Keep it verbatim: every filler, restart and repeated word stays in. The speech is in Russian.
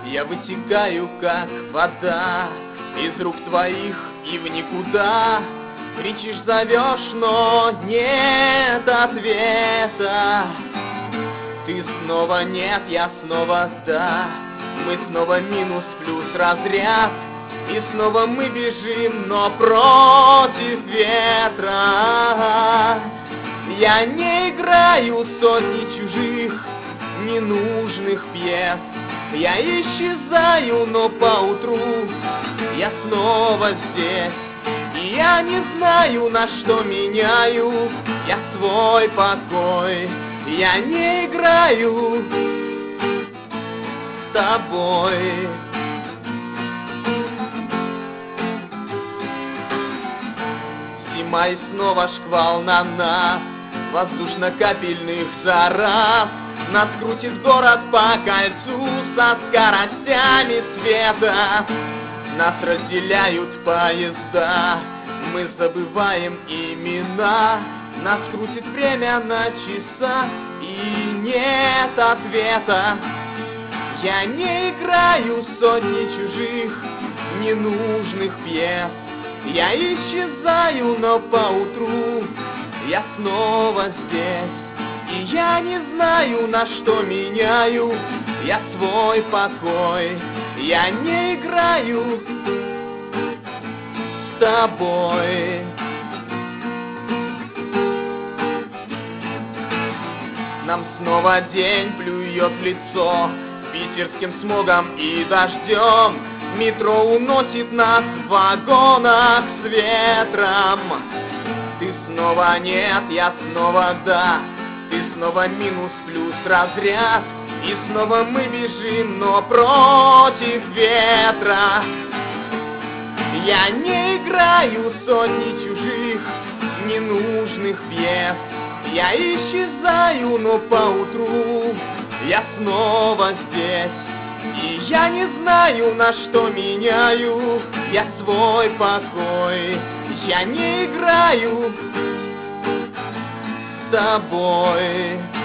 Я вытекаю, как вода, из рук твоих и в никуда. Кричишь, зовешь, но нет ответа. Ты снова нет, я снова да. Мы снова минус плюс разряд. И снова мы бежим, но против ветра. Я не играю сотни чужих ненужных пьес. Я исчезаю, но поутру я снова здесь. И я не знаю, на что меняю я свой покой. Я не играю с тобой. Зима и снова шквал на нас, воздушно-капельных зараз. Нас крутит город по кольцу со скоростями света. Нас разделяют поезда, мы забываем имена. Нас крутит время на часах, и нет ответа. Я не играю сотни чужих ненужных пьес. Я исчезаю, но поутру я снова здесь. И я не знаю, на что меняю я свой покой. Я не играю с тобой. Нам снова день плюет в лицо питерским смогом и дождем. Метро уносит нас в вагонах с ветром. Ты снова нет, я снова да. Ты снова минус плюс разряд. И снова мы бежим, но против ветра. Я не играю сотни чужих ненужных пьес. Я исчезаю, но поутру я снова здесь. И я не знаю, на что меняю я свой покой. Я не играю с тобой.